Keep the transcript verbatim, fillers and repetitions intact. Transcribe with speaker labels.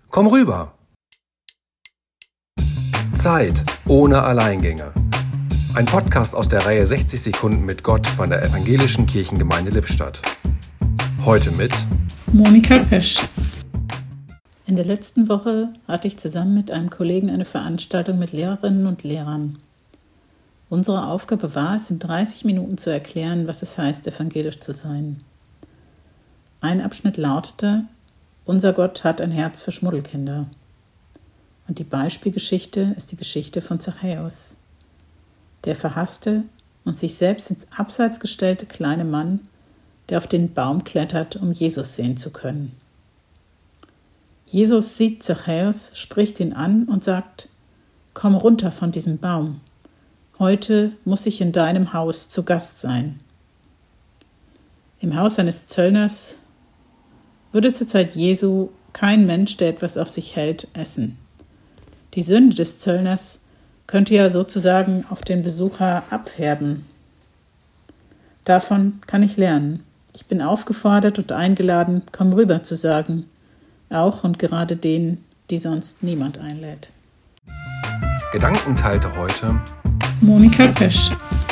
Speaker 1: Komm rüber! Zeit ohne Alleingänge. Ein Podcast aus der Reihe sechzig Sekunden mit Gott von der Evangelischen Kirchengemeinde Lippstadt. Heute mit
Speaker 2: Monika Pesch. In der letzten Woche hatte ich zusammen mit einem Kollegen eine Veranstaltung mit Lehrerinnen und Lehrern. Unsere Aufgabe war es, in dreißig Minuten zu erklären, was es heißt, evangelisch zu sein. Ein Abschnitt lautete: Unser Gott hat ein Herz für Schmuddelkinder. Und die Beispielgeschichte ist die Geschichte von Zachäus. Der verhasste und sich selbst ins Abseits gestellte kleine Mann, der auf den Baum klettert, um Jesus sehen zu können. Jesus sieht Zachäus, spricht ihn an und sagt: Komm runter von diesem Baum. Heute muss ich in deinem Haus zu Gast sein. Im Haus eines Zöllners würde zur Zeit Jesu kein Mensch, der etwas auf sich hält, essen. Die Sünde des Zöllners könnte ja sozusagen auf den Besucher abfärben. Davon kann ich lernen. Ich bin aufgefordert und eingeladen, komm rüber zu sagen, auch und gerade denen, die sonst niemand einlädt.
Speaker 1: Gedanken teilte heute
Speaker 2: Monika Pesch.